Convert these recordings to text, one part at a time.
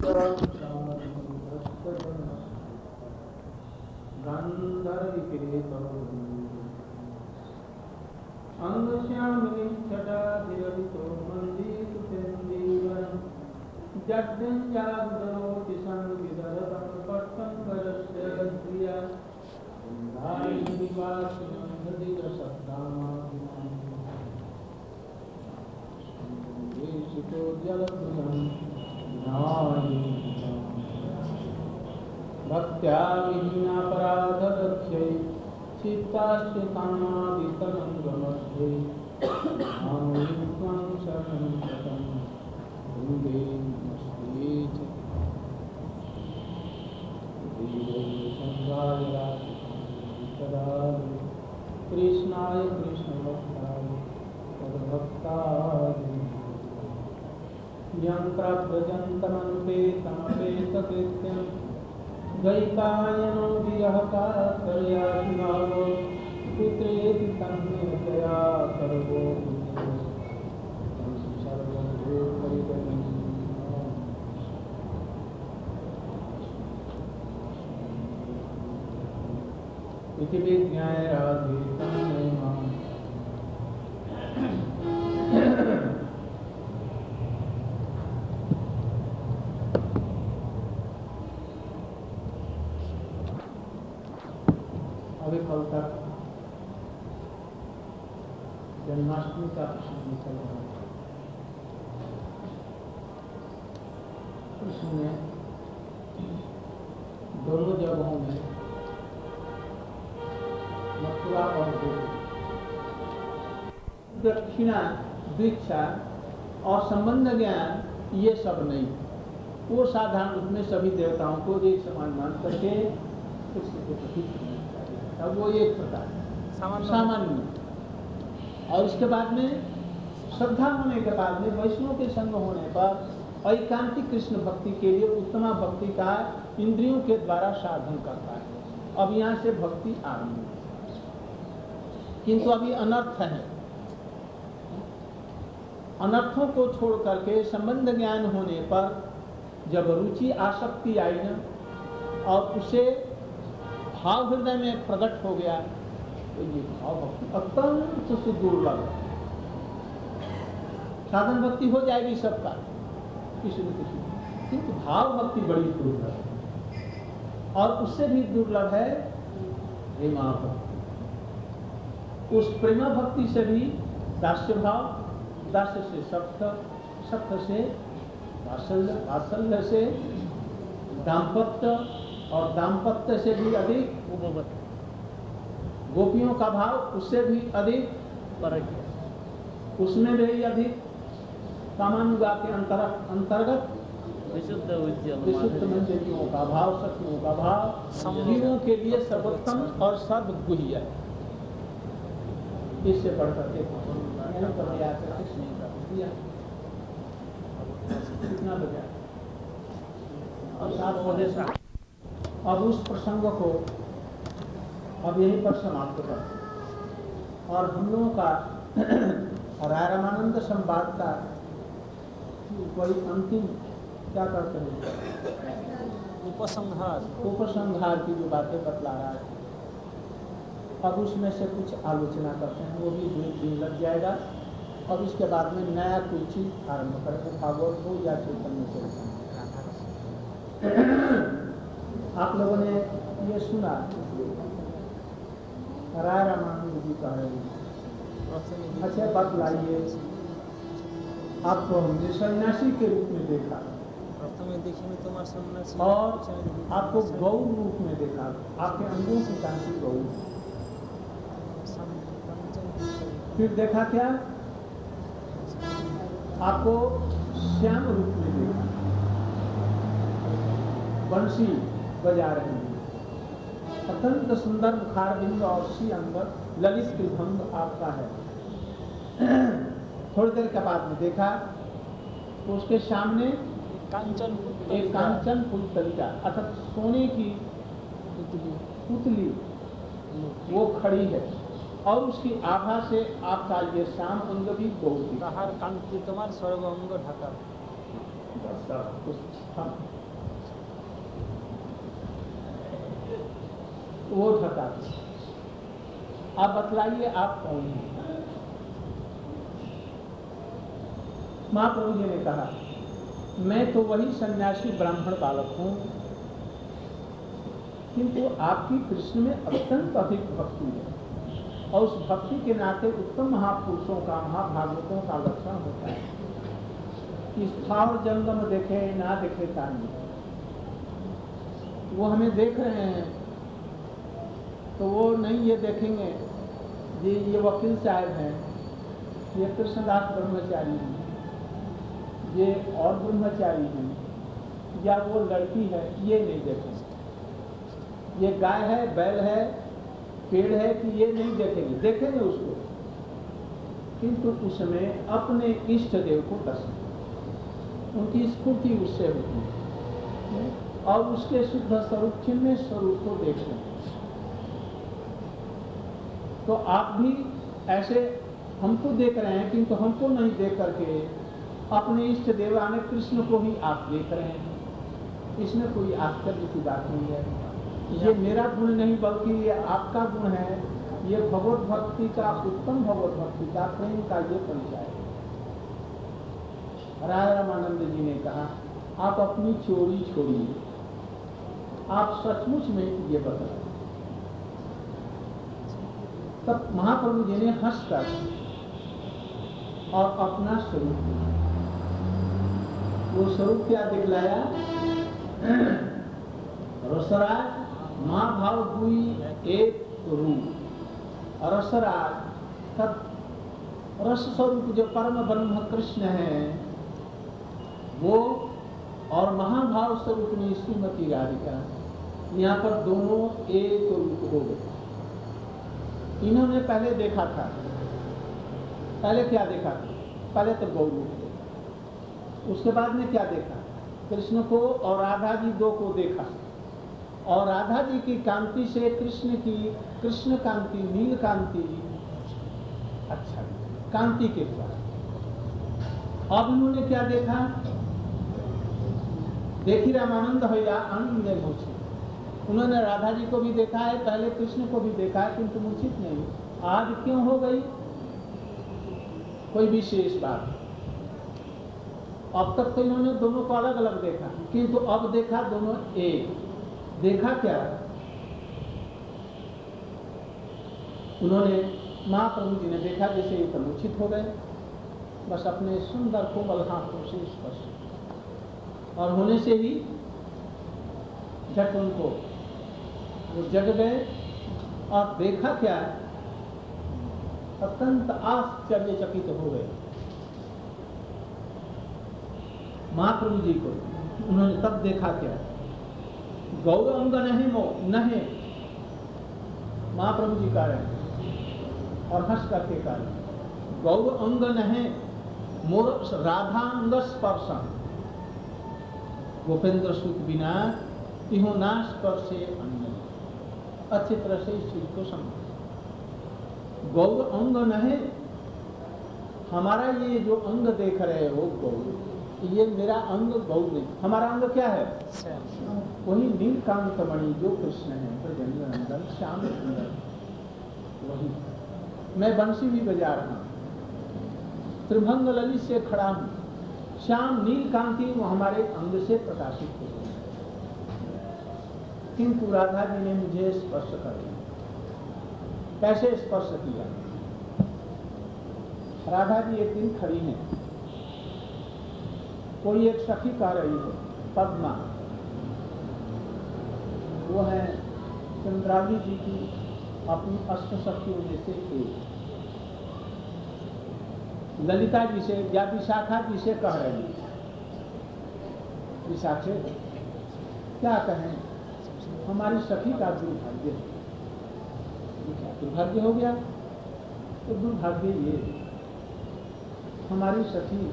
भक्त्या विहीनापराधदक्षै चित्ताश्च कामादितरङ्गमध्ये त्वां शरणं शतं वन्दे नमस्ते कृष्णाय कृष्णभक्ताय तद्भक्ताय यन्त्रव्रजन्तमनुपेतमपेतकृत्यं द्वैपायनो विरहकातर्याभिभावो पुत्रेति तन्मेतया सर्वो इति विज्ञाय राधे तन्मय मां अभी कल तक जन्माष्टमी का प्रसंग चल रहा है। उसमें दोनों जगहों में मथुरा और दक्षिणा दीक्षा और संबंध ज्ञान ये सब नहीं, वो साधारण रूप में सभी देवताओं को एक समान मान करके कृष्ण के प्रति अब वो एक प्रकार सामान्य और इसके बाद में श्रद्धा होने के बाद में वैष्णव के संग होने पर ऐकांतिक कृष्ण भक्ति के लिए उत्तमा भक्ति का इंद्रियों के द्वारा साधन करता है। अब यहाँ से भक्ति आरंभ है, किंतु अभी अनर्थ है। अनर्थों को छोड़ करके संबंध ज्ञान होने पर जब रुचि आसक्ति आई न और उसे भाव हृदय में प्रकट हो गया तो ये भाव भक्ति अत्यंत से दुर्लभ है। साधन भक्ति हो जाएगी सबका किसी न किसी, किंतु भाव भक्ति बड़ी दुर्लभ है और उससे भी दुर्लभ है प्रेमा भक्ति। उस प्रेमा भक्ति से भी दास्य भाव, दास्य से सख्त, सख्त से वात्सल्य, वात्सल्य से दाम्पत्य और दाम्पत्य से भी अधिक गोपियों का भाव, उससे भी अधिक उसमें भी अधिक कामानुगा के अंतर्गत विशुद्ध मंजरियों का भाव, सखियों का भाव जीवों के लिए सर्वोत्तम और सर्वगुह्य है। इससे बढ़कर के कितना बचा और साथ पौधे से अब उस प्रसंग को अब यहीं पर समाप्त कर और हम लोगों का राय रामानंद संवाद का कोई अंतिम क्या करते हैं उपसंहार की जो बातें बतला रहा है, अब उसमें से कुछ आलोचना करते हैं, वो भी 2 दिन लग जाएगा। अब इसके बाद में नया कोई चीज आरंभ करेंगे, भागवत हो या चैतन्य चरित्र। आप लोगों ने ये सुना राय रामानंद जी का है, अच्छा बतलाइए, आपको हमने सन्यासी के रूप में देखा और आपको गौ रूप में देखा, आपके अंगों की कांति गौ, फिर देखा क्या आपको श्याम रूप में देखा, बंसी बजा रहे हैं, अत्यंत सुंदर मुखारबिंद और सी अंदर ललित भंग आपका है। थोड़ी देर के बाद में देखा तो उसके सामने एक कांचन पुतलिका अर्थात सोने की पुतली वो खड़ी है और उसकी आभा से आपका ये श्याम अंग भी गौरी कांति तुम्हार सर्व अंग ढका। बता दो, आप बतलाइए आप कौन हैं। महाप्रभु जी ने कहा, मैं तो वही सन्यासी ब्राह्मण बालक हूं, किंतु आपकी कृष्ण में अत्यंत अधिक भक्ति है, और उस भक्ति के नाते उत्तम महापुरुषों का, महाभागवतों का लक्षण होता है कि स्थावर जंगम देखे ना देखे तानी। वो हमें देख रहे हैं तो वो नहीं ये देखेंगे ये वकील साहब हैं, ये कृष्णदास ब्रह्मचारी हैं, ये और ब्रह्मचारी हैं, या वो लड़की है, ये नहीं देखेंगे। ये गाय है, बैल है, पेड़ है कि ये नहीं देखेंगे, देखेंगे उसको, किंतु उसमें अपने इष्ट देव को दर्शन, उनकी स्फूर्ति उससे होती है, और उसके शुद्ध स्वरूप चिन्मय स्वरूप को देख लें। तो आप भी ऐसे हमको देख रहे हैं, किंतु हमको नहीं देख करके अपने इष्ट देवाने कृष्ण को ही आप देख रहे हैं। इसमें कोई आश्चर्य की बात नहीं है। ये मेरा गुण नहीं बल्कि ये आपका गुण है। ये भगवत भक्ति का, उत्तम भगवत भक्ति का, प्रेम का ये परिचय है। राजा रामानंद जी ने कहा, आप अपनी चोरी छोड़िए, आप सचमुच में ये बता। तब महाप्रभु जी ने हंसकर और अपना स्वरूप, वो स्वरूप क्या दिखलाया, रसराज माँ भाव दुई एक रूप। रसराज तत् रस स्वरूप जो परम ब्रह्म कृष्ण है वो, और महाभाव स्वरूप में श्रीमती राधिका, यहाँ पर दोनों एक रूप हो गए। इन्होंने पहले देखा था, पहले क्या देखा था, पहले तो गौ रूप, उसके बाद में क्या देखा, कृष्ण को और राधा जी दो को देखा, और राधा जी की कांति से कृष्ण की, कृष्ण कांति, नील कांति, अच्छा कांति के द्वारा। अब इन्होंने क्या देखा, देखी रामानंद हो या आनंद मूर्छित। उन्होंने राधा जी को भी देखा है, पहले कृष्ण को भी देखा है, किंतु मूर्छित नहीं। आज क्यों हो गई, कोई विशेष बात। अब तक तो इन्होंने दोनों को अलग अलग देखा, किंतु अब देखा दोनों एक। देखा क्या, उन्होंने, महाप्रभु जी ने देखा जैसे ये तो मूर्छित हो गए, बस अपने सुंदर कोमल हाथों से स्पर्श, और होने से ही झट उनको वो जग गए। और देखा क्या, अत्यंत आश्चर्यचकित हो गए महाप्रभु जी को। उन्होंने तब देखा क्या, गौर अंग नहीं मो नहीं, महाप्रभु जी कह रहे हैं और हंस करके कह रहे हैं, गौर अंग नहीं मोर राधांग स्पर्शन, गोपेंद्र सुत बिना तिहो ना स्पर्शे अन्य। अच्छी तरह से इस चीज को समझो। गौर अंग नहीं, हमारा ये जो अंग देख रहे हो गौर, ये मेरा अंग गौर नहीं, हमारा अंग क्या है, वही नीलकांत मणि जो कृष्ण है, ब्रजंग नंदन श्याम सुंदर, वही। मैं बंसी भी बजा रहा हूँ, त्रिभंग ललित से खड़ा हूँ, श्याम नीलकांति वो हमारे अंग से प्रकाशित हो गई, किंतु राधा जी ने मुझे स्पर्श कर दिया। कैसे स्पर्श किया, राधा जी एक दिन खड़ी हैं, कोई एक सखी कह रही है, पद्मा, वो है चंद्रावली जी की अपनी अष्ट सखियों में से एक। ललिता जी से या विशाखा जी से कह रही है, विशाखे क्या कहें, हमारी सखी का दुर्भाग्य, दुर्भाग्य हो गया। तो दुर्भाग्य ये, हमारी सखी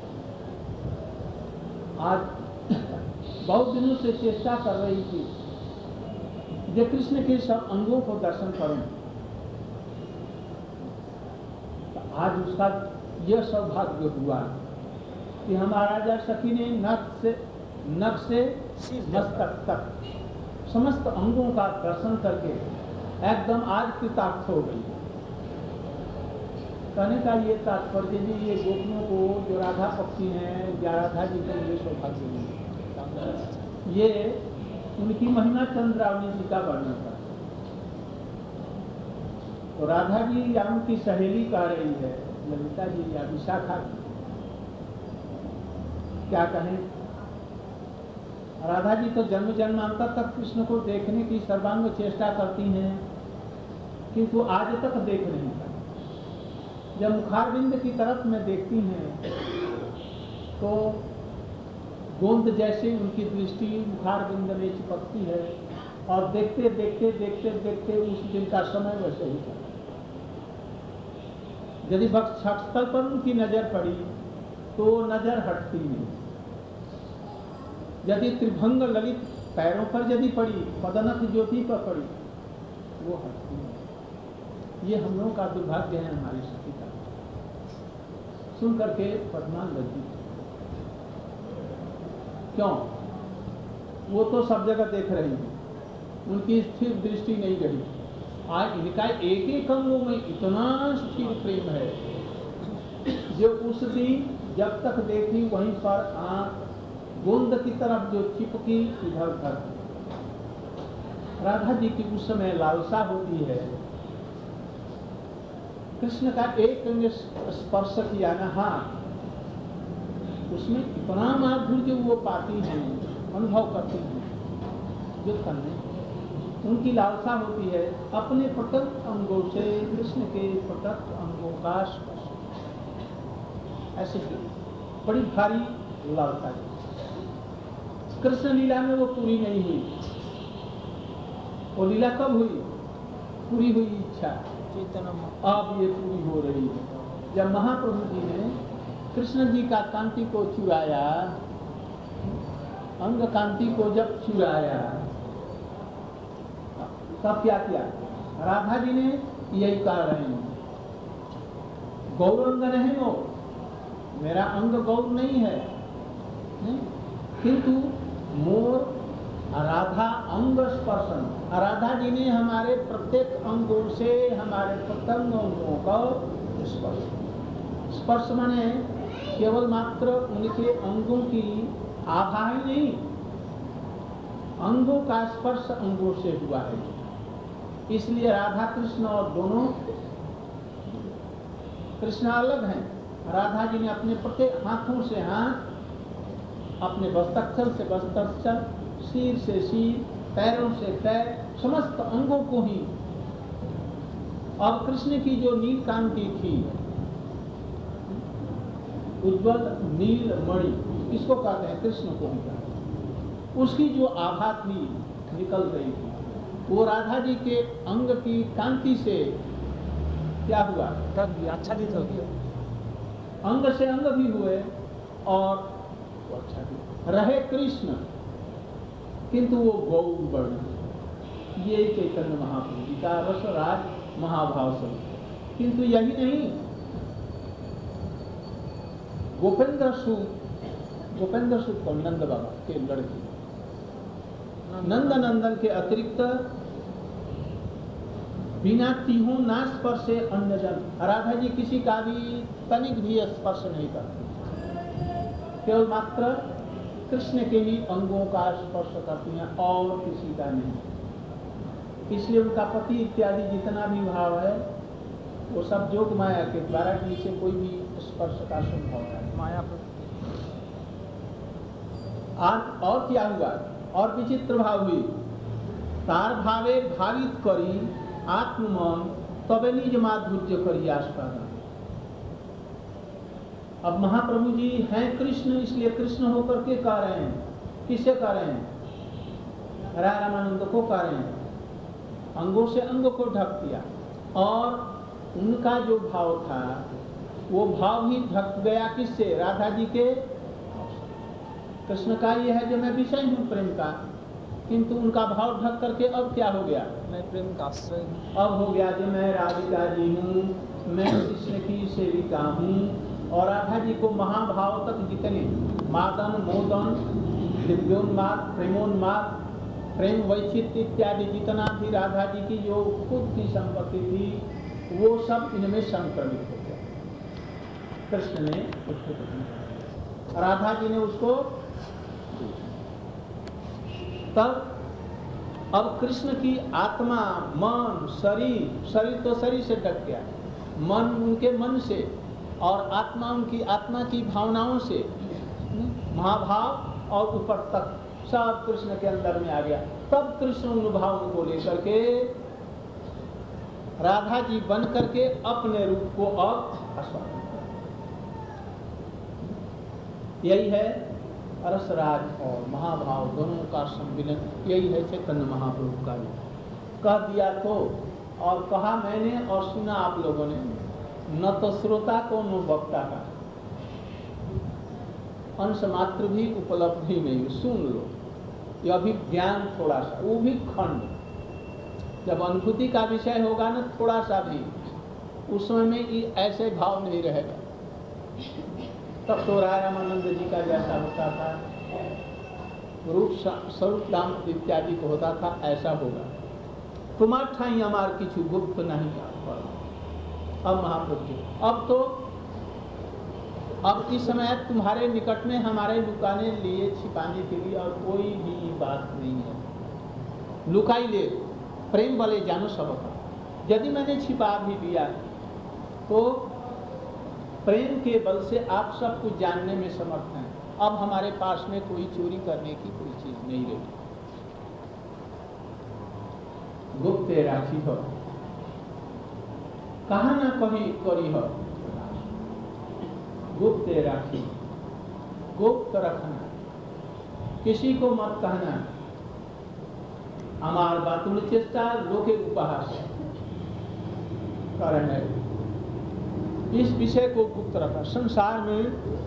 आज बहुत दिनों से चेष्टा कर रही थी जो कृष्ण के सब अंगों को दर्शन करूं, तो आज उसका यह सौभाग्य हुआ कि हमारा राजा सखी ने नख से मस्तक तक समस्त अंगों का दर्शन करके एकदम आज कृतार्थ हो गई। कहने का ये तात्पर्य जी, ये गोपियों को जो राधा पक्षी हैं या राधा जी को ये सौभाग्य मिले, ये उनकी महिमा चंद्रावली जी का वर्णन था। तो राधा जी या उनकी सहेली कह रही है, ललिता जी या विशाखा जी, क्या कहें, राधा जी तो जन्म जन्मांतर तक कृष्ण को देखने की सर्वांग चेष्टा करती हैं, किंतु आज तक देख नहीं पाई। जब मुखारविंद की तरफ में देखती हैं तो गोंद जैसे उनकी दृष्टि मुखारविंद में चिपकती है और देखते देखते देखते देखते उस दिन का समय वैसे ही चला। यदि वक्षस्थल पर उनकी नजर पड़ी तो नजर हटती नहीं। यदि त्रिभंग ललित पैरों पर यदि पड़ी, पदनख ज्योति पर पड़ी, वो हटती नहीं। ये हम लोगों का दुर्भाग्य है, हमारी सती का। सुन करके पद्मान लज्जित, क्यों? वो तो सब जगह देख रही है, उनकी स्थिर दृष्टि नहीं रही। आज इनका एक एक अंगों में इतना स्थिर प्रेम है, जो उस दिन जब तक देखी वहीं पर आंख गोंद की तरफ जो चिपकी इधर उधर। राधा जी की उस समय लालसा होती है, कृष्ण का एक अंग स्पर्श किया ना हाथ, उसमें इतना माधुर्य वो पाती हैं, अनुभव करती हैं, जो करने उनकी लालसा होती है अपने प्रत्यक्ष अंगों से कृष्ण के प्रत्यक्ष अंगों का स्पर्श। ऐसे ही बड़ी भारी लालसा है। कृष्ण लीला में वो पूरी नहीं हुई। वो लीला कब हुई? पूरी हुई इच्छा अब ये पूरी हो रही है। जब महाप्रभु जी ने कृष्ण जी का कांति को चुराया, अंग कांति को जब चुराया, तब क्या किया? राधा जी ने यही कहा रहे हैं, गौर अंग नहीं हो, मेरा अंग गौर नहीं है, किंतु मोर राधा अंग स्पर्शन। राधा जी ने हमारे प्रत्येक अंगों से हमारे प्रत्यंग अंगों का स्पर्श। स्पर्श माने केवल मात्र उनके अंगों की आभा ही नहीं, अंगों का स्पर्श अंगों से हुआ है। इसलिए राधा कृष्ण और दोनों, कृष्ण अलग हैं, राधा जी ने अपने प्रत्येक हाथों से हाथ, अपने वस्त्रस्थल से वस्त्रस्थल, सिर से सिर, पैरों से पैर, समस्त अंगों को ही। और कृष्ण की जो नील कांति थी, उज्ज्वल नील मणि, इसको कहते हैं, कृष्ण को ही कहते हैं, उसकी जो आभा थी निकल रही थी, वो राधा जी के अंग की कांति से क्या हुआ? आच्छादित हो गया। अंग से अंग भी हुए और आच्छादित रहे कृष्ण, किंतु वो गौर वर्ण। ये चैतन्य महाप्रभु जी का रस राज महाभाव स्वरूप। किंतु यही नहीं, गोपेंद्र सूत को नंद बाबा के लड़के, नंद नंदन के अतिरिक्त बिना तीहों ना स्पर्श से अन्य जन, राधा जी किसी का भी तनिक भी स्पर्श नहीं करते, केवल मात्र कृष्ण के ही अंगों का स्पर्श करती हैं और किसी का नहीं। इसलिए उनका पति इत्यादि जितना भी भाव है वो सब जोग माया के द्वारा नीचे कोई भी स्पर्श का संभव है। माया आज और क्या हुआ? और विचित्र भाव हुई, तार भावे भावित करी आत्ममन तबे निज माधुर्य करी आस्वादन। अब महाप्रभु जी हैं कृष्ण, इसलिए कृष्ण होकर के कह रहे हैं, किसे कह रहे हैं? रामानंद को कह रहे हैं, अंगों से अंग को ढक दिया और उनका जो भाव था वो भाव ही ढक गया किससे? राधा जी के। कृष्ण का ये है जो मैं विषय हूँ प्रेम का, किंतु उनका भाव ढक करके अब क्या हो गया? मैं प्रेम का आश्रय। अब हो गया जो मैं राधिका जी हूँ, मैं कृष्ण की सेविका हूँ। और राधा जी को महाभाव तक जितने मादन मोदन दिव्योन्माद प्रेमोन्माद प्रेम वैचित्र इत्यादि जितना भी राधा जी की जो खुद की संपत्ति थी वो सब इनमें संक्रमित हो गया। कृष्ण ने उसको, राधा जी ने उसको, तब अब कृष्ण की आत्मा, मन, शरीर तो शरीर से ढक गया, मन उनके मन से और आत्मा उनकी आत्मा की भावनाओं से, महाभाव और ऊपर तक सब कृष्ण के अंदर में आ गया। तब कृष्ण उन भावों को लेकर के राधा जी बन करके अपने रूप को अब आस्वादन कर, यही है रसराज और महाभाव दोनों का सम्मिलन, यही है चैतन्य महाप्रभु का रूप। कह दिया तो, और कहा मैंने और सुना आप लोगों ने, न तो श्रोता को न वक्ता का, अंश मात्र भी उपलब्ध ही नहीं, सुन लो। यह भी ज्ञान थोड़ा सा, वो भी खंड, जब अनुभूति का विषय होगा ना थोड़ा सा भी, उस समय में ऐसे भाव नहीं रहेगा। तब तो रामानंद जी का जैसा होता था, रूप स्वरूप दाम इत्यादि को होता था, ऐसा होगा। तुम्हार ठाई हमार किछु गुप्त नहीं। अब महाप्रभु जी, अब इस समय तुम्हारे निकट में हमारे लुकाने लिए, छिपाने के लिए और कोई भी बात नहीं है। लुकाई ले प्रेम वाले जानो सबका। यदि मैंने छिपा भी दिया तो प्रेम के बल से आप सब कुछ जानने में समर्थ हैं। अब हमारे पास में कोई चोरी करने की कोई चीज नहीं रही। गुप्त राखी हो, कहा ना कहीं करी हो, गुप्त राखी, गुप्त रखना, किसी को मत कहना। हमार बातुल चेष्टा लोके उपहास कारण है, इस विषय को गुप्त रखा। संसार में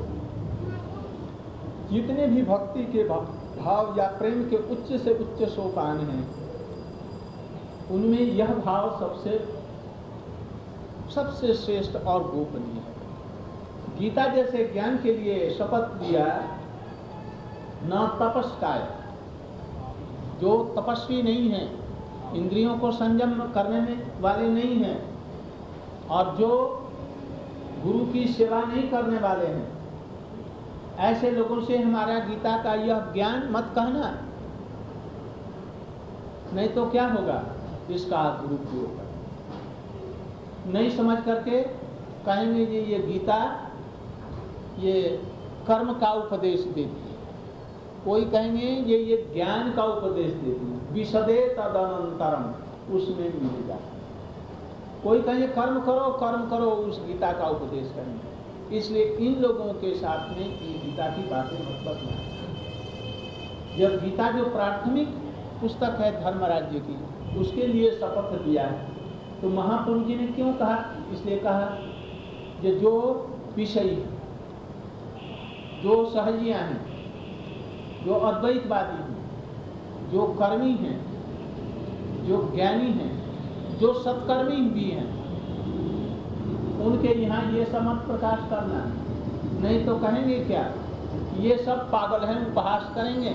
जितने भी भक्ति के भाव या प्रेम के उच्च से उच्च सोपान हैं, उनमें यह भाव सबसे श्रेष्ठ और गोपनीय है। गीता जैसे ज्ञान के लिए शपथ दिया, न तपस्काय, जो तपस्वी नहीं है, इंद्रियों को संयम करने में वाले नहीं हैं, और जो गुरु की सेवा नहीं करने वाले हैं, ऐसे लोगों से हमारा गीता का यह ज्ञान मत कहना, नहीं तो क्या होगा, इसका दुरुपयोग कर नहीं समझ करके कहेंगे ये गीता ये कर्म का उपदेश देती है, कोई कहेंगे ये ज्ञान का उपदेश देती है, विशदे तदनंतरम, उसमें मिल जाता। कोई कहेंगे कर्म करो, उस गीता का उपदेश करेंगे। इसलिए इन लोगों के साथ में ये गीता की बातें मतलब नहीं। जब गीता जो प्राथमिक पुस्तक है धर्म राज्य की, उसके लिए शपथ दिया है, तो महाप्रभु जी ने क्यों कहा? इसलिए कहा कि जो विषयी, जो सहजियां हैं, जो अद्वैतवादी हैं, जो कर्मी हैं, जो ज्ञानी हैं, जो सत्कर्मी भी हैं, उनके यहाँ ये सब मत प्रकाश करना, नहीं तो कहेंगे क्या, ये सब पागल हैं, उपहास करेंगे।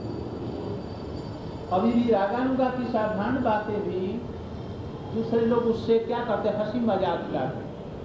अभी भी रागानुगा की साधारण बातें भी दूसरे लोग उससे क्या करते, हंसी मजाक उड़ाते।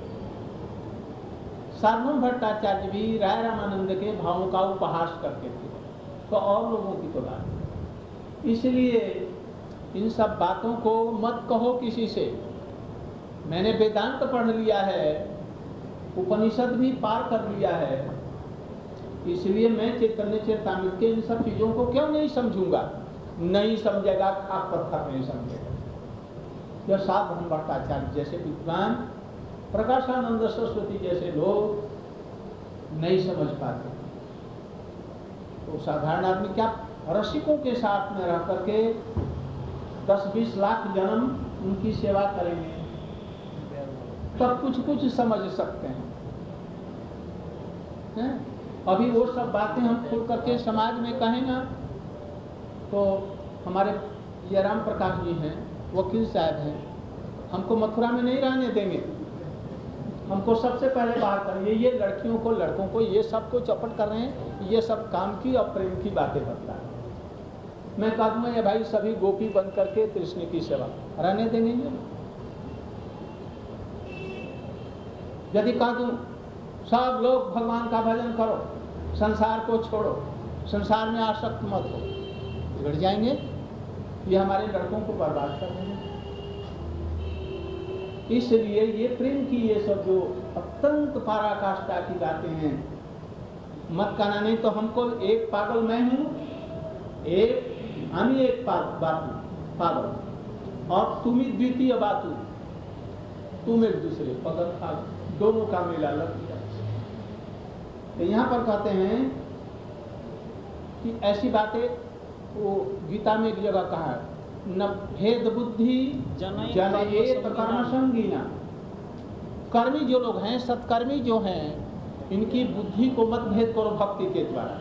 सार्वभौम भट्टाचार्य भी राय रामानंद के भावों का उपहास करते थे, तो और लोगों की तो बात। इसलिए इन सब बातों को मत कहो किसी से। मैंने वेदांत पढ़ लिया है, उपनिषद भी पार कर लिया है, इसलिए मैं चैतन्य चैतामृत के इन सब चीजों को क्यों नहीं समझूंगा। नहीं समझेगा, खाक पत्थर नहीं समझेगा। यह सार्वभौम भट्टाचार्य जैसे विद्वान, प्रकाशानंद सरस्वती जैसे लोग नहीं समझ पाते, तो साधारण आदमी क्या रसिकों के साथ में रह करके 10-20 लाख जन्म उनकी सेवा करेंगे, तब कुछ समझ सकते हैं। अभी वो सब बातें हम खुल करके समाज में कहेंगे तो हमारे ये राम प्रकाश जी हैं, वकील साहब हैं, हमको मथुरा में नहीं रहने देंगे। हमको सबसे पहले बाहर करेंगे, ये लड़कियों को लड़कों को ये सब को चौपट कर रहे हैं, ये सब काम की और प्रेम की बातें बता रहे हैं। मैं कह दूंगा ये भाई सभी गोपी बन करके कृष्ण की सेवा रहने देंगे। यदि कह दूं सब लोग भगवान का भजन करो, संसार को छोड़ो, संसार में आसक्त मत हो, बिगड़ जाएंगे, ये हमारे लड़कों को बर्बाद कर देंगे। इसलिए ये प्रेम की ये सब जो अत्यंत पराकाष्ठा की बातें हैं मत कहना। नहीं तो हमको एक पागल मैं हूं, हम ही एक पागल और तुम ही द्वितीय बातू, तुम एक दूसरे पगल पागल, दोनों का मेला लग गया। तो यहाँ पर कहते हैं कि ऐसी बातें वो गीता में एक जगह कहा है, न भेद बुद्धि जनयेत कर्म संगीना। कर्मी जो लोग हैं, सत्कर्मी जो हैं, इनकी बुद्धि को मत भेद करो भक्ति के द्वारा।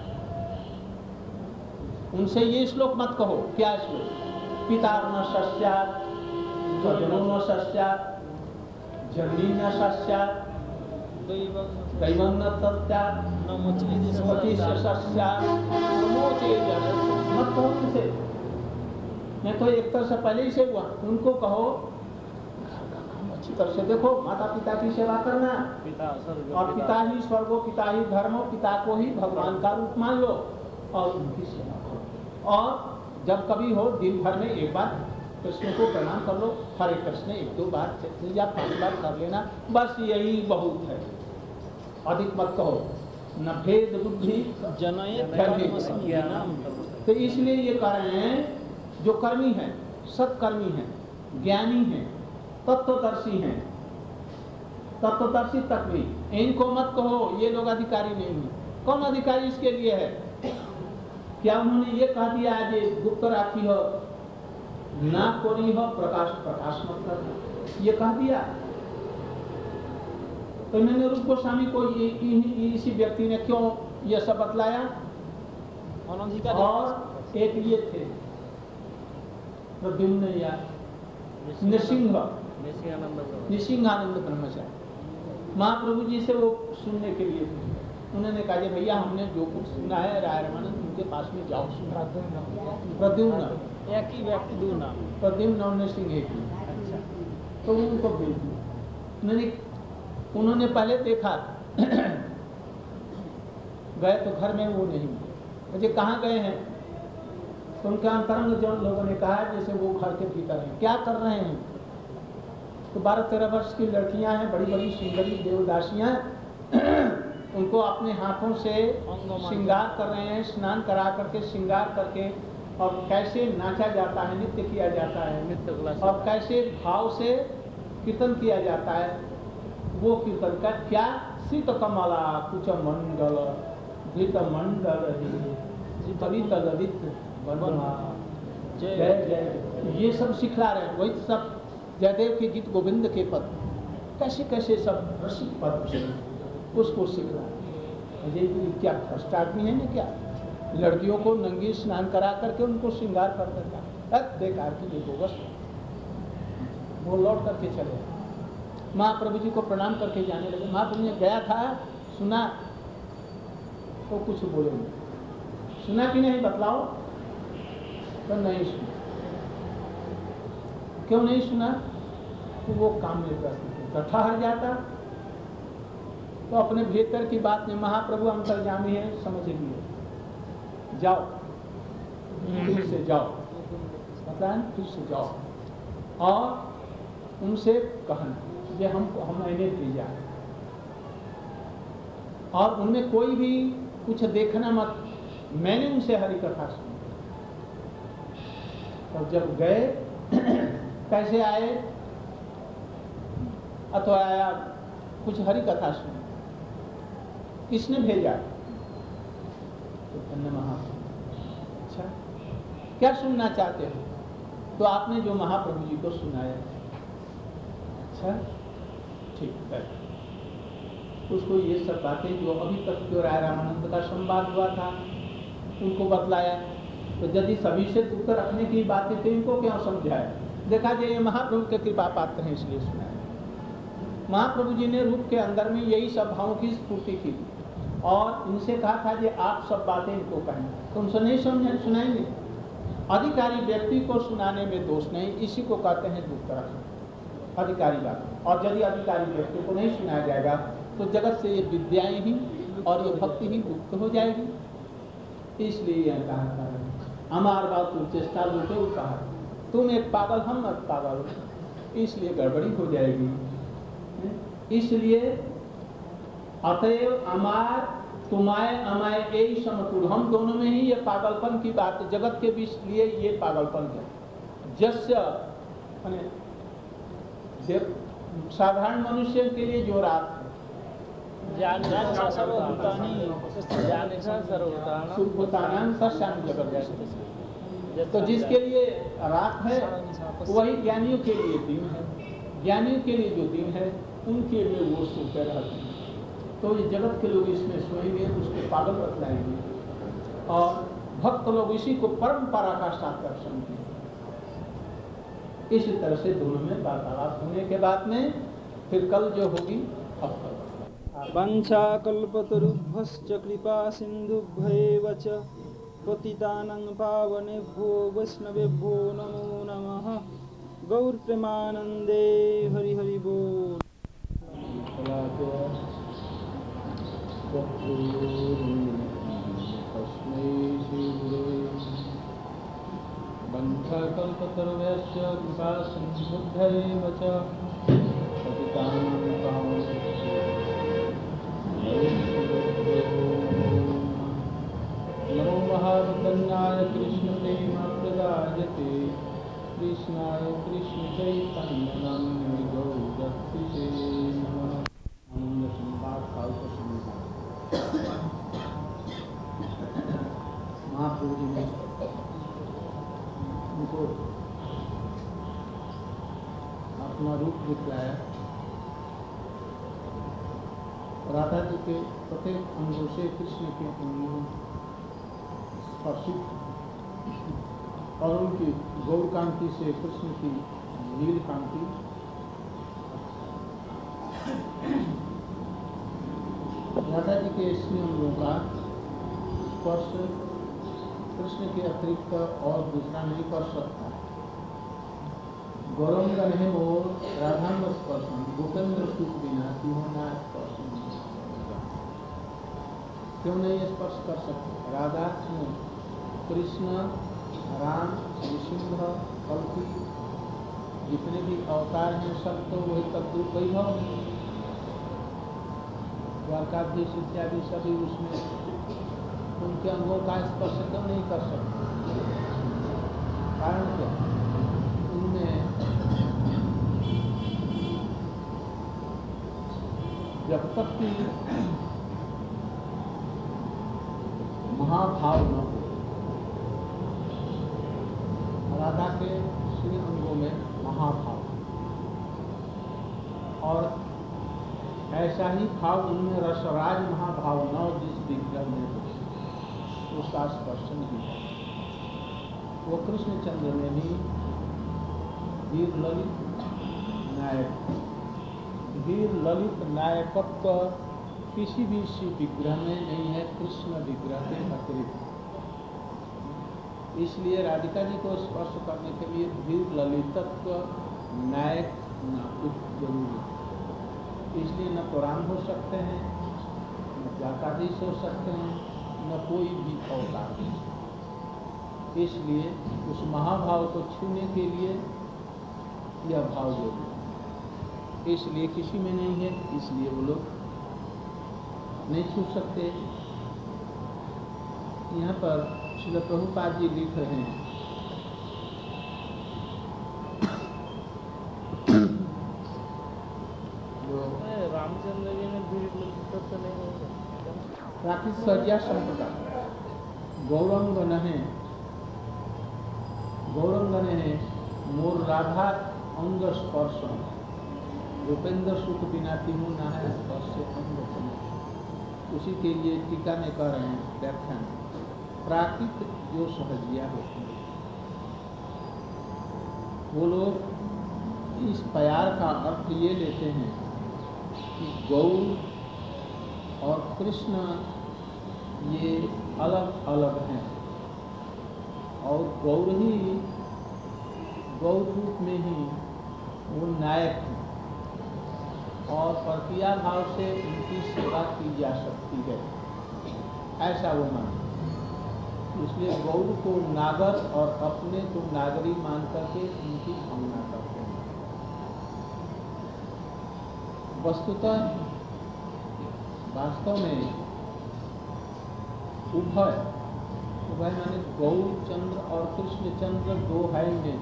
उनसे ये श्लोक मत कहो। क्या श्लोक? पिता न सस्यात्, स्वजनो न सस्यात्, जननी न सस्यात्, दैवं न तस्यात्, पति से सस्यात्, नमोचे जनः। मत कहो उनसे। मैं तो एक तरह से पहले ही से हुआ, उनको कहो अच्छी तरह से देखो, माता पिता की सेवा करना, और पिता ही स्वर्गो, पिता ही धर्मो, पिता को ही भगवान का रूप मान लो और उनकी सेवा करो। और जब कभी हो दिन भर में एक बार कृष्ण को प्रणाम कर लो, हरे कृष्ण 1-2 बार या 5 बार कर लेना, बस यही बहुत है, अधिक मत कहो। न भेद बुद्धि जनयेत। तो इसलिए ये कह रहे हैं जो कर्मी हैं, सत्कर्मी हैं, ज्ञानी हैं, तत्वदर्शी हैं, तत्वदर्शी तक भी, इनको मत कहो ये लोग अधिकारी नहीं हैं। कौन अधिकारी इसके लिए है? क्या उन्होंने ये कह दिया है कि गुप्त राखी हो, ना कोरी हो, प्रकाश मत करना, ये कह दिया? तो मैंने रूप गोस्वामी को इसी व्यक्ति ने क्यों ये सब बतलाया? और एक ये थे प्रद्युम्न या निसिंहानंद ब्रह्मचारी, महाप्रभु जी से वो सुनने के लिए उन्होंने कहा भैया हमने जो कुछ सुना है राय रामानंद उनके पास में जाओ सुना। प्रद्युम्न एक ही व्यक्ति दो नाम, प्रद्युम्न और नरसिंह एक ही। अच्छा, तो उनको भेज दिया। उन्होंने पहले देखा गए तो घर में वो नहीं, मुझे कहाँ गए हैं? तो उनके अंतरंग जन लोगों ने कहा जैसे वो घर के भीतर हैं। क्या कर रहे हैं? तो 12-13 वर्ष की लड़कियां हैं, बड़ी बड़ी सुंदरी देवदासियां, उनको अपने हाथों से श्रृंगार कर रहे हैं, स्नान करा करके श्रृंगार करके, और कैसे नाचा जाता है, नृत्य किया जाता है, और कैसे भाव से कीर्तन किया जाता है। वो कीर्तन का क्या? सीत कमला कुछ मंडल धृत मंडल जय जय, ये सब सिखला रहे हैं। वही सब जयदेव के गीत गोविंद के पद, कैसे कैसे सब रसिक पद उसको सिखला रहे हैं। ये क्या फर्स्ट आदमी है ना? क्या लड़कियों को नंगी स्नान करा करके उनको श्रृंगार कर देता है, बेकार की ये बोगस। वो लौट करके चले, महाप्रभु जी को प्रणाम करके जाने लगे। महाप्रभु जी गया था, सुना तो कुछ बोले नहीं। सुना कि नहीं बतलाओ? तो नहीं सुना। क्यों नहीं सुना? तो वो काम में व्यस्त थे, ठहर जाता तो अपने भीतर की बात में महाप्रभु अंतर्यामी है, समझ लिए, जाओ फिर से जाओ, पता है, फिर से जाओ और उनसे कहना ये हम मैंने भेजा, और उनमें कोई भी कुछ देखना मत, मैंने उनसे हरि कथा सुनी। और जब गए कैसे आए? अथवा आया कुछ हरि कथा सुनी, किसने भेजा? तो धन्य महाप्रभु। अच्छा, क्या सुनना चाहते हो? तो आपने जो महाप्रभु जी को सुनाया। अच्छा ठीक है। उसको ये सब बातें जो अभी तक जो राय रामानंद का संवाद हुआ था उनको बतलाया। तो यदि सभी से दुख रखने की बातें थी, इनको क्यों समझाया? देखा जाए ये महाप्रभु के कृपा पात्र हैं इसलिए सुनाया। महाप्रभु जी ने रूप के अंदर में यही सब भावों की स्फूर्ति की और इनसे कहा था कि आप सब बातें इनको कहें, तो उनसे नहीं सुनाएंगे। अधिकारी व्यक्ति को सुनाने में दोष नहीं, इसी को कहते हैं गुप्त रखना, अधिकारी बात। और यदि अधिकारी व्यक्ति को नहीं सुनाया जाएगा तो जगत से ये विद्याएं ही और ये भक्ति ही गुप्त हो जाएगी। इसलिए यह कहा था हमार बात तू चेष्टा लूटे कहा, तुम एक पागल हम मत पागल, इसलिए गड़बड़ी हो जाएगी। इसलिए अतएव अमार तुम्हारे अमाय यही समतुल, हम दोनों में ही ये पागलपन की बात है, जगत के बीच लिए ये पागलपन है। जस्य साधारण मनुष्य के लिए जो रात है, तो जिसके लिए रात है वही ज्ञानियों के लिए दिन है, ज्ञानियों के लिए जो दिन है उनके लिए वो सोते रहते हैं। तो ये जगत के लोग इसमें सोएंगे, उसको पागल बतलाएंगे और भक्त लोग इसी को परंपरा का सार्थक समझेंगे। इसी तरह से दोनों में वार्तालाप होने के बाद में फिर कल जो होगी अब कल। वंशाकल्पतरुभ्यश्च कृपा सिन्धुभ्यैव च पतितानां पावनेभ्यो वैष्णवेभ्यो नमो नमः। गौरप्रेमानन्दे हरि हरि बोल। वंशाकल्पतरुभ्यश्च कृपा सिन्धुभ्यैव च पतितानां पावनेभ्यो नमो महावदन्याय कृष्ण प्रेमप्रदायते कृष्णाय कृष्ण चैतन्यनाम्ने गौरक्षिते नमः। आनंद संवाद काव्य संवाद महाप्रभु जी ने उनको अपना रूप दिखलाया। राधा जी के प्रत्येक अंगों से कृष्ण के अंगों स्पर्शित और उनकी गौर कांति से कृष्ण की नील कांति। राधा जी के स्नेह अंगों का स्पर्श कृष्ण के अतिरिक्त और दूसरा नहीं कर सकता। गौरंगन है मोर राधांग स्पर्शन गोपेंद्र सुख बिना क्यों ना स्पर्शन, क्यों नहीं स्पर्श कर सकते। राधा कृष्ण राम नृसिंह कल्कि जितने भी अवतार हैं सब तो वही तद्रूप वैभव है। द्वारकाधीश इत्यादि सभी उसमें उनके अंगों का स्पर्श क्यों नहीं कर सकते। कारण क्या, उनमें जब तक कि महाभाव न हो, राधा के श्री अंगों में महाभाव और ऐसा ही भाव उनमें रसराज महाभाव न जिस विग्रह में उसका स्पर्शन भी है। वो कृष्णचंद्र में भी वीर ललित नायक, वीर ललित नायकत्व किसी भी शिव विग्रह में नहीं है, कृष्ण विग्रह के अतिरिक्त। इसलिए राधिका जी को स्पर्श करने के लिए वीर ललितत्व नायक जरूरी। इसलिए न तो राम हो सकते हैं, न द्वारकाधीश हो सकते हैं, न कोई भी अवतार। इसलिए उस महाभाव को छूने के लिए यह भाव जरूरी। इसलिए किसी में नहीं है, इसलिए वो लोग नहीं छू सकते। यहाँ पर श्रील प्रभुपाद जी लिख रहे हैं, जो रामचंद्र जी ने भी नहीं होगा प्राकृत सज्जा संप्रदाय गौरंगन है मोर राधा अंग स्पर्श रूपेंद्र सुख बिना तीनों ना है स्पर्श अंग। उसी के लिए टीका में कह रहे हैं व्याख्यान, प्राकृत जो सहजिया होती है वो लोग इस प्यार का अर्थ ये लेते हैं कि गौर और कृष्ण ये अलग अलग हैं। और गौर ही, गौर रूप में ही वो नायक है और प्रतिया भाव से उनकी सेवा की जा सकती है, ऐसा वो मानते। इसलिए गौर को नागर और अपने को नागरी मान करके उनकी भावना करते हैं। वस्तुतः वास्तव में उभय माने गौर चंद्र और कृष्ण चंद्र दो है में,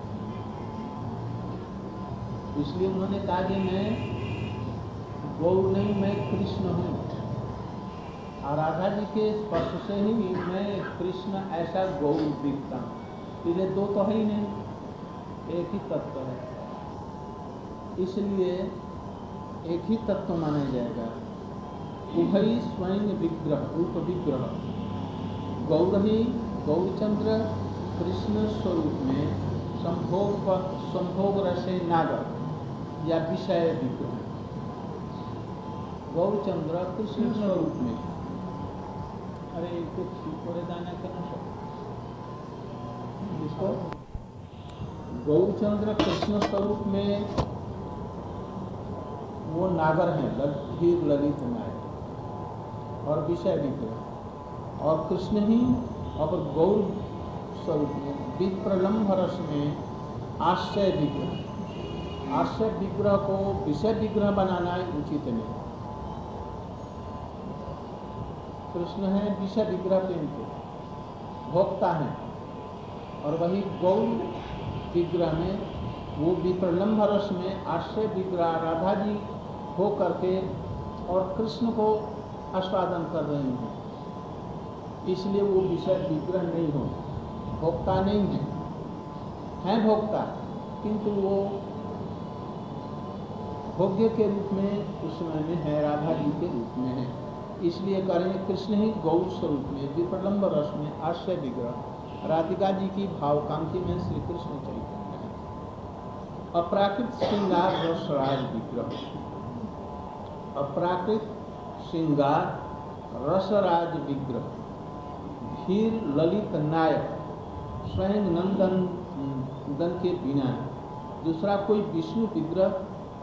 इसलिए उन्होंने कहा कि मैं गौर नहीं, मैं कृष्ण हूँ। और राधा जी के स्पर्श से ही मैं कृष्ण ऐसा गौर दिखता हूँ। इसलिए दो तो है ही नहीं, एक ही तत्व है, इसलिए एक ही तत्व माना जाएगा। उभय स्वयं विग्रह, रूप विग्रह, गौर ही गौरचंद्र कृष्ण स्वरूप में संभोग रसे नागर या विषय विग्रह, गौरचंद्र कृष्ण स्वरूप में। अरे कुछ थोड़े दाना करना इसको गौरचंद्र कृष्ण स्वरूप में वो नागर हैं, धीर ललित नायक और विषय विग्रह, और कृष्ण ही और गौर स्वरूप में विप्रलम्भ रस में आश्चर्य विग्रह। आश्चर्य विग्रह को विषय विग्रह बनाना उचित नहीं। कृष्ण है विषय विग्रह प्रेम के भोक्ता है, और वही गौर विग्रह में वो विप्रलम्भ रस में आश्रय विग्रह राधा जी हो करके और कृष्ण को आस्वादन कर रही हैं, इसलिए वो विषय विग्रह नहीं हो, भोक्ता नहीं है भोक्ता, किंतु वो भोग्य के रूप में उस समय में है, राधा जी के रूप में है। इसलिए करेंगे कृष्ण ही गौर स्वरूप में विप्रलम्ब रस में आश्रय विग्रह राधिका जी की भावकांति में श्री कृष्ण चैतन्य है। अपराकृत श्रृंगार रसराज विग्रह, अपराकृत श्रृंगार रसराज विग्रह, धीर ललित नायक स्वयं नंदन के बिना दूसरा कोई विष्णु विग्रह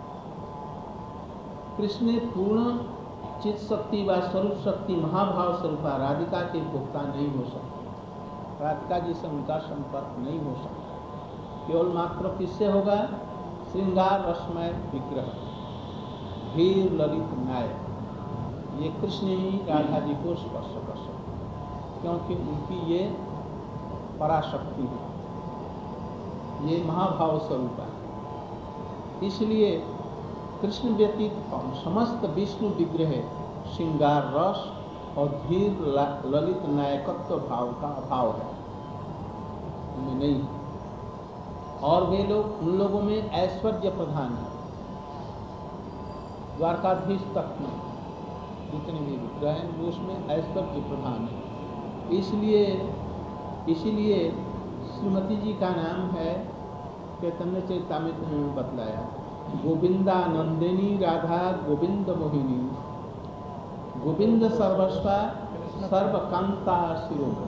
कृष्ण पूर्ण चित शक्ति व स्वरूप शक्ति महाभाव स्वरूपा राधिका के भोक्ता नहीं हो सकता। राधिका जी से उनका संपर्क नहीं हो सकता। केवल मात्र किससे होगा? श्रृंगार रसमय विग्रह, धीर ललित नायक, ये कृष्ण ही राधा जी को स्पर्श कर सकते, क्योंकि उनकी ये पराशक्ति है, ये महाभाव स्वरूप है। इसलिए कृष्ण व्यतीत समस्त विष्णु विग्रह श्रृंगार रस और धीर ललित नायकत्व भाव का अभाव है, उनमें नहीं। और वे लोग, उन लोगों में ऐश्वर्य प्रधान है। द्वारकाधीश तक में जितने भी विग्रह हैं उसमें ऐश्वर्य प्रधान है। इसलिए श्रीमती जी का नाम है, चैतन्य चरितामृत में बतलाया, गोविंदानंदिनी राधा गोविंद मोहिनी, गोविंद सर्वस्वा सर्वकांता शिरोमणि।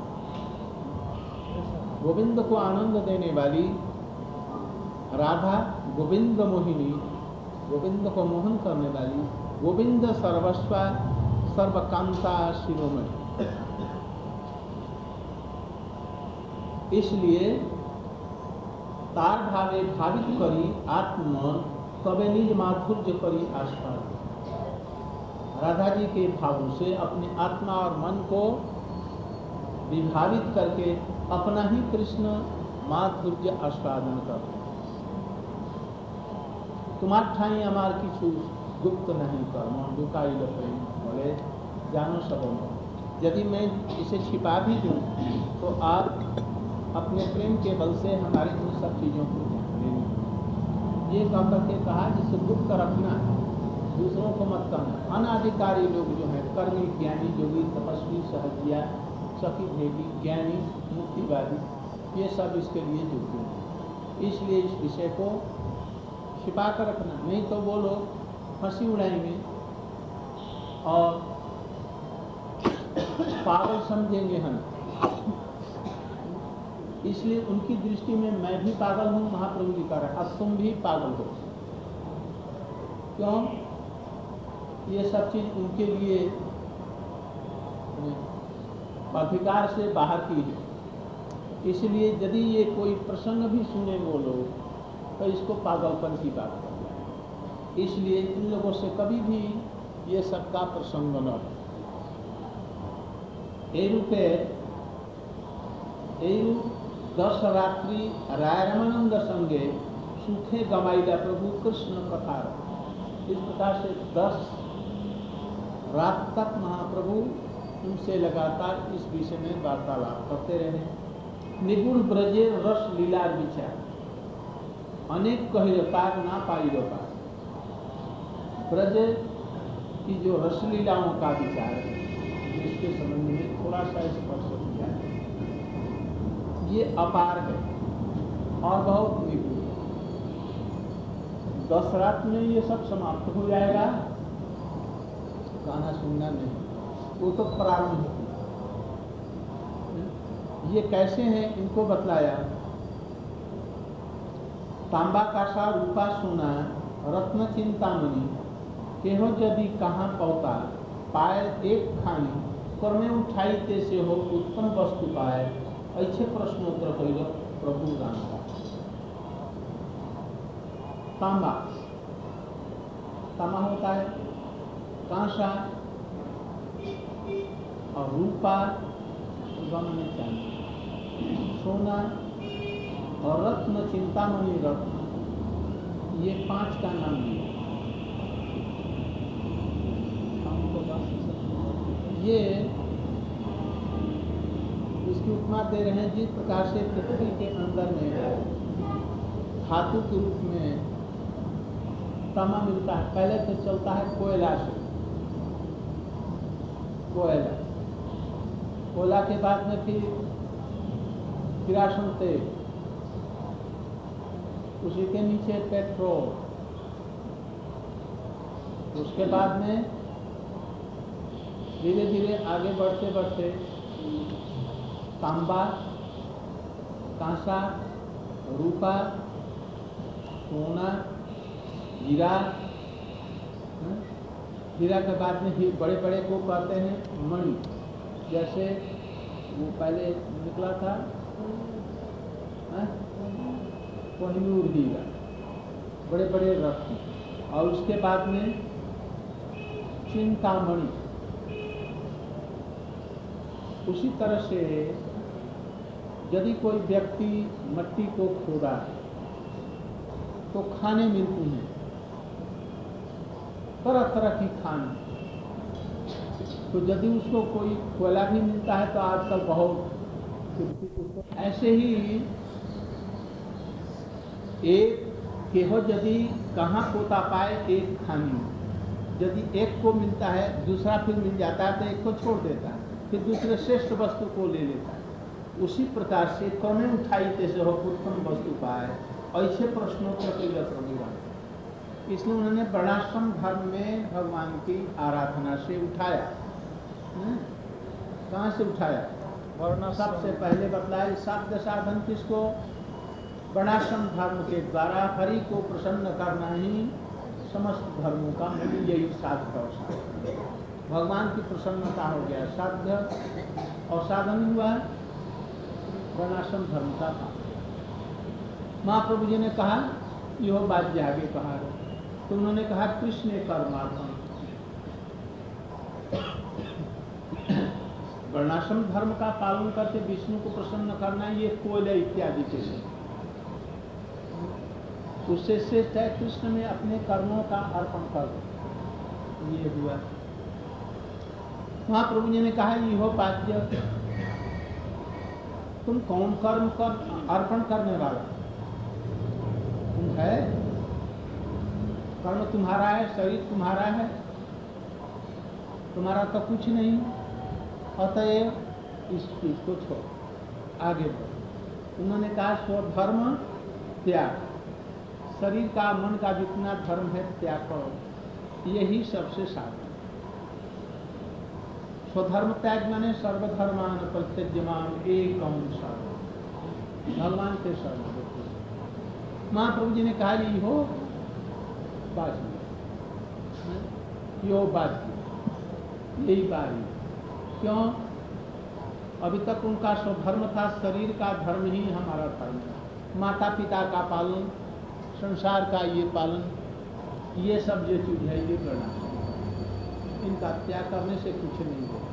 गोविंद को आनंद देने वाली राधा गोविंद मोहिनी, गोविंद को मोहन करने वाली, गोविंद सर्वस्वा सर्वकांता शिरोमणि। इसलिए तार भावे भावित करी आत्मन तबे निज माधुर्य करी आस्वाद। राधा जी के भावों से अपने आत्मा और मन को विभावित करके अपना ही कृष्ण माधुर्य आस्वादन करते। तुम्हार ठाई अमार किछु गुप्त नहीं कर्म लुकाई प्रेम बोले जानो सब। यदि मैं इसे छिपा भी दूं तो आप अपने प्रेम के बल से हमारी उन सब चीज़ों को जान लेंगे। ये कह करके कहा जिसे गुप्त रखना, दूसरों को मत करना। अनाधिकारी लोग जो हैं, कर्मी ज्ञानी योगी तपस्वी सहजिया सखी भेदी ज्ञानी मुक्तिवादी, ये सब इसके लिए जुड़ते हैं। इसलिए इस विषय को छिपा कर रखना, नहीं तो वो लोग हंसी उड़ाएंगे और पागल समझेंगे हम। इसलिए उनकी दृष्टि में मैं भी पागल हूँ। महाप्रभु जी कह रहे हैं अब तुम भी पागल हो। क्यों? ये सब चीज उनके लिए अधिकार से बाहर की है। इसलिए यदि ये कोई प्रसंग भी सुने वो लोग तो इसको पागलपन की बात करते हैं। इसलिए इन लोगों से कभी भी ये सबका प्रसंग न हो। दस रात्रि रायरमानंद संगे सुखे गमाइला प्रभु कृष्ण कथा। इस प्रकार से 10 रात तक महाप्रभु उनसे लगातार इस विषय में वार्तालाप करते रहे। निगुण ब्रजे रस लीला विचार अनेक कही पार ना पाई पार। ब्रज की जो रसलीलाओं का विचार है इसके संबंध में थोड़ा सा स्पर्श किया है। ये अपार है और बहुत निगुण। 10 रात में ये सब समाप्त हो जाएगा। गाना सुनना नहीं, वो तो प्रारंभ है। ये कैसे हैं इनको बतलाया। तांबा कासा रूपा सोना रत्न चिंतामणि केहो यदि कहाँ पौता पाए एक खानी कर्मे उठाई ते से हो उत्तम वस्तु पाए। ऐसे प्रश्नोत्तर कहिल प्रभु राम का। तांबा तांबा होता है कांसा और रूपा में चांदी, सोना और रत्न चिंतामणि रत्न, ये 5 का नाम दिया। ये इसकी उपमा दे रहे हैं जिस प्रकार से पृथ्वी के अंदर में धातु के रूप में तांबा मिलता है। पहले तो चलता है कोयला से, कोयला के बाद में फिर किरासन तेल, उसी के नीचे पेट्रोल, उसके बाद में धीरे धीरे आगे बढ़ते बढ़ते तांबा, कांसा, रूपा, सोना, हीरा। हीरा के बाद में ही बड़े बड़े को कहते हैं मणि। जैसे वो पहले निकला था कोहिनूर हीरा, बड़े बड़े रत्न। और उसके बाद में चिंतामणि। उसी तरह से यदि कोई व्यक्ति मट्टी को खोदा तो खाने मिलती हैं, तरह तरह की खाने। तो यदि उसको कोई कोयला भी मिलता है तो आजकल बहुत। ऐसे ही एक केहो यदि कहाँ पोता पाए एक खानी। यदि एक को मिलता है दूसरा फिर मिल जाता है तो एक को छोड़ देता है, फिर दूसरे श्रेष्ठ वस्तु को ले लेता है। उसी प्रकार से कौने उठाई तैसे हो उत्तम वस्तु पाए। ऐसे प्रश्नोत्तर के प्रभु। इसलिए उन्होंने वर्णाश्रम धर्म में भगवान की आराधना से उठाया। कहाँ से उठाया? सबसे पहले बतलाया साध्य साधन किसको? वर्णाश्रम धर्म के द्वारा हरि को प्रसन्न करना ही समस्त धर्मों का मूल, यही साध्य और साधन। भगवान की प्रसन्नता हो गया साध्य, और साधन हुआ वर्णाश्रम धर्म का था। महाप्रभु जी ने कहा यह बात जी आगे कहा है, तो उन्होंने कहा कृष्ण कर्मार्थम। वर्णाश्रम धर्म का पालन करके विष्णु को प्रसन्न करना ये कोयले इत्यादि के लिए, उससे श्रेष्ठ है कृष्ण में अपने कर्मों का अर्पण कर दो। ये हुआ। महाप्रभु जी ने कहा यह पाद्य तुम कौन कर्म कर अर्पण करने वाला? तुम है, कर्म तुम्हारा है, शरीर तुम्हारा है, तुम्हारा तो कुछ नहीं। अतएव इस चीज को छोड़ आगे बढ़ो। उन्होंने कहा स्वधर्म त्याग, शरीर का मन का जितना धर्म है त्याग करो, यही सबसे साधन। स्वधर्म त्याग माने सर्वधर्मान परित्यज्यमाम एकम शरणम। भगवान के शरण में बैठे। महाप्रभु जी ने कहा ये हो बाजी, यो बाजी, यही बारी। क्यों? अभी तक उनका स्वधर्म था, शरीर का धर्म ही हमारा धर्म है। माता पिता का पालन, संसार का ये पालन, ये सब जो चीज है ये करना चाहिए। इनका त्याग करने से कुछ नहीं होगा।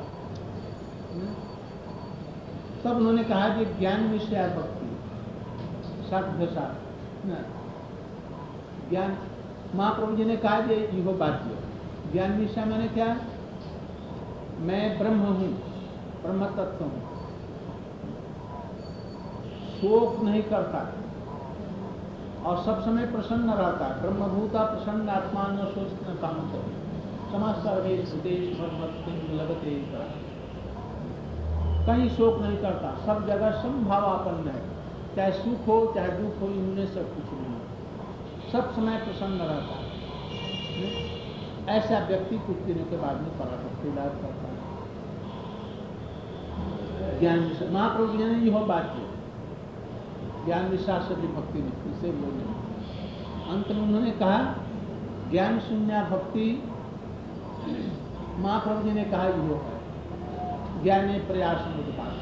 तब उन्होंने कहा कि ज्ञान विषय भक्ति साध्य ज्ञान। महाप्रभु जी ने कहा कि यो बाध्य ज्ञान विषय मैंने क्या? मैं ब्रह्म हूँ, ब्रह्म तत्व हूँ, शोक नहीं करता और सब समय प्रसन्न रहता है। ब्रह्मभूता प्रसन्न आत्मा न सोच न काम करो, समाज सर्वेश देश भगवत लगते कहीं शोक नहीं करता, सब जगह समभावापन्न है। चाहे सुख हो चाहे दुख हो, इनमें सब कुछ नहीं है, सब समय प्रसन्न रहता है। ऐसा व्यक्ति कुछ दिनों के बाद में पराशक्ति लाभ करता है। ज्ञान विषय महाप्रभु जी ने यह बात की, ज्ञान विश्वास से भी भक्ति नहीं, इसे बोले। अंत में उन्होंने कहा ज्ञान शून्य भक्ति। महाप्रभु जी ने कहा यो है ज्ञाने प्रयास मुद्पास।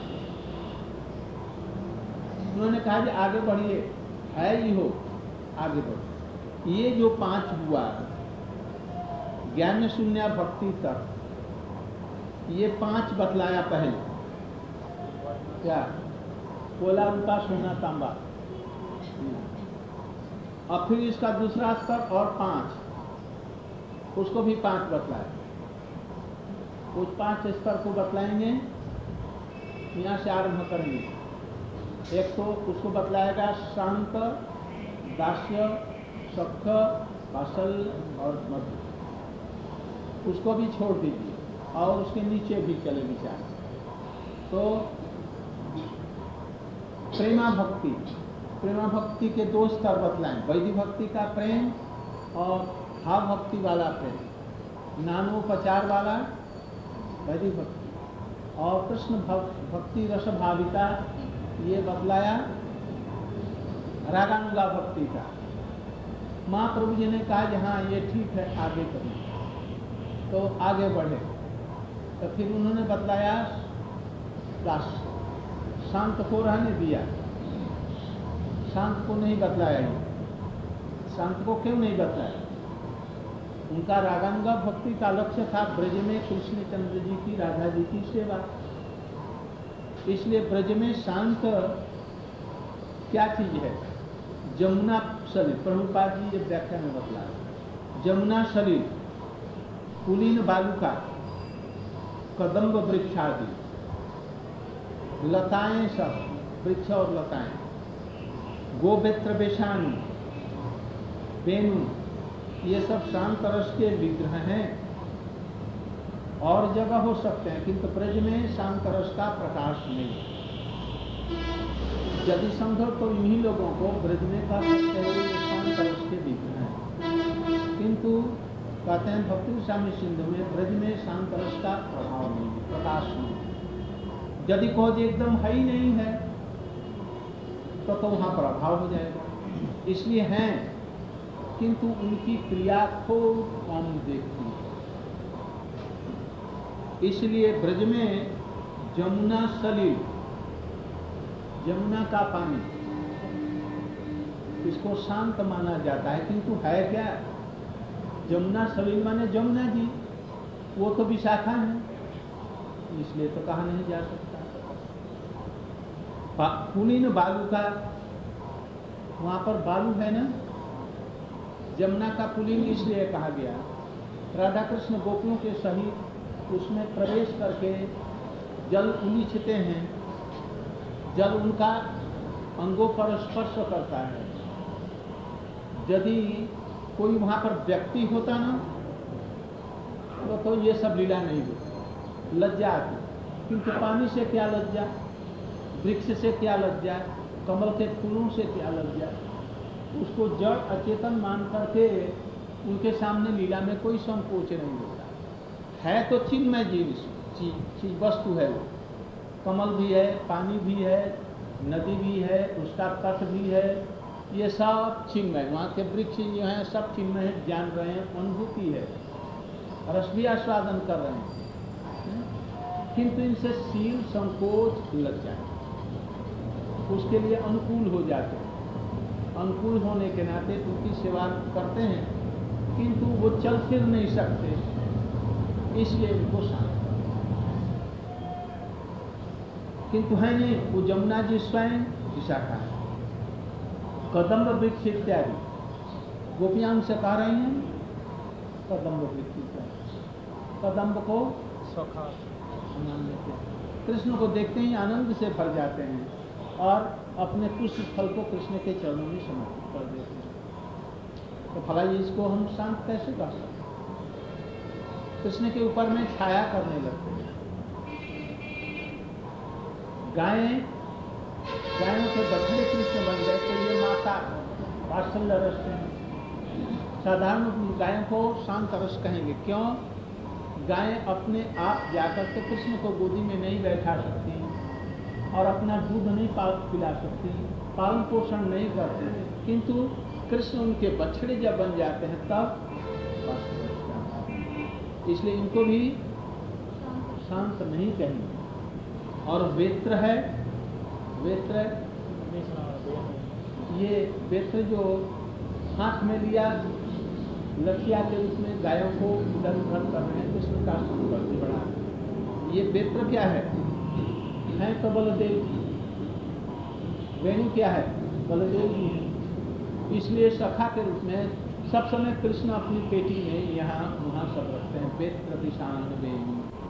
उन्होंने कहा कि आगे बढ़िए, है ही हो आगे बढ़ो। ये जो 5 हुआ ज्ञान शून्य भक्ति तक, ये 5 बतलाया पहले। क्या? कोला रूपा सोना तांबा, और फिर इसका दूसरा स्तर और 5, उसको भी 5 बतलाया। उस 5 स्तर को बतलाएंगे, यहाँ से आरंभ करेंगे। एक तो उसको बतलाएगा शांत, दास्य, सख्त, वात्सल्य और मधुर। उसको भी छोड़ दीजिए और उसके नीचे भी चले विचार। तो प्रेमा भक्ति, प्रेमा भक्ति के 2 स्तर बतलाएं, वैदिक भक्ति का प्रेम और भाव भक्ति वाला प्रेम, नानोपचार वाला वैदिक भक्ति, और कृष्ण भक्ति रस भाविता ये बतलाया रागानुगा भक्ति का। महाप्रभु जी ने कहा कि हाँ ये ठीक है, आगे करें। तो आगे बढ़े। तो फिर उन्होंने बतलाया शांत को रहने दिया, शांत को नहीं बतलाया। शांत को क्यों नहीं बतलाया? उनका रागानुगा भक्ति का लक्ष्य था ब्रज में कृष्ण चंद्र जी की, राधा जी की सेवा। इसलिए ब्रज में शांत क्या चीज है? जमुना सलिल, प्रभुपाद जी ये व्याख्या में बतलाया। जमुना सलिल, कुलीन बालुका, कदम्ब वृक्षादि, लताएं, सब वृक्ष और लताएं, गोवेत्र बेशानु, वेणु, ये सब शांत रस के विग्रह हैं। और जगह हो सकते हैं किंतु ब्रज में शांत रस का प्रकाश नहीं। यदि समझो तो इन्हीं लोगों को ब्रज में का सकते हो ये शांत रस के विग्रह हैं। किंतु कहते हैं भक्ति स्वामी सिंधु में ब्रज में शांत रस का प्रभाव नहीं, प्रकाश नहीं। यदि कहो एकदम है ही नहीं है तो वहां प्रभाव हो जाएगा। इसलिए हैं किंतु उनकी क्रिया खूब कम देखती है। इसलिए ब्रज में जमुना सलिल, जमुना का पानी, इसको शांत माना जाता है, किंतु है क्या? जमुना सलिल माने जमुना जी, वो तो विशाखा है, इसलिए तो कहा नहीं जा सकता। पुलिन बालू का, वहां पर बालू है ना, जमुना का पुलिन इसलिए कहा गया। राधा कृष्ण गोपियों के सहित उसमें प्रवेश करके जल उलीछते हैं, जल उनका अंगों पर स्पर्श करता है। यदि कोई वहां पर व्यक्ति होता ना तो ये सब लीला नहीं होती, लज्जा आती। क्योंकि पानी से क्या लज्जा, वृक्ष से क्या लज्जा, कमल के फूलों से क्या लज्जा। उसको जड़ अचेतन मान करके उनके सामने लीला में कोई संकोच नहीं होता है। तो चिन्मय चीज वस्तु है वो, कमल भी है, पानी भी है, नदी भी है, उसका तट भी है, ये सब चिन्मय, वहाँ के वृक्ष जो हैं सब चिन्मय है, जान रहे हैं, अनुभूति है, रस भी आस्वादन कर रहे हैं, किंतु इनसे शील संकोच लग जाए, उसके लिए अनुकूल हो जाते हैं। अनुकूल होने के नाते उनकी सेवा करते हैं, किंतु वो चल फिर नहीं सकते, इसलिए उनको शांत करते हैं। किंतु है नहीं, वो जमुना जी स्वयं विशाखा है, कदम्ब वृक्ष इत्यादि गोपियां उनसे कह रही हैं, कदम्ब वृक्ष इत्यादि, कदम्ब को सखा नाम देते हैं। कृष्ण को देखते ही आनंद से भर जाते हैं और अपने पुष्प फल को कृष्ण के चरणों में समर्पित कर देते हैं। तो भला इसको हम शांत कैसे कर सकते हैं? कृष्ण के ऊपर में छाया करने लगते हैं। गायों के बछड़े कृष्ण बन गए तो ये माता वात्सल्य रस हैं। साधारण गायों को शांत रस कहेंगे, क्यों? गायें अपने आप जाकर के कृष्ण को गोदी में नहीं बैठा सकती और अपना दूध नहीं पिला सकती, पालन पोषण नहीं करती, किंतु कृष्ण उनके बछड़े जब बन जाते हैं तब इसलिए इनको भी शांत नहीं कहेंगे। और वेत्र है, वेत्र ये वेत्र जो हाथ में लिया लठिया के रूप में गायों को इधर उधर कर रहे हैं, कृष्ण का संपर्क बढ़ा। ये वेत्र क्या है तो बलदेव जी, वेणु क्या है? बलदेव जी है। इसलिए सखा के रूप में सब समय कृष्ण अपनी पेटी में यहाँ वहाँ सब रखते हैं, वेत्र दिशान वेणु।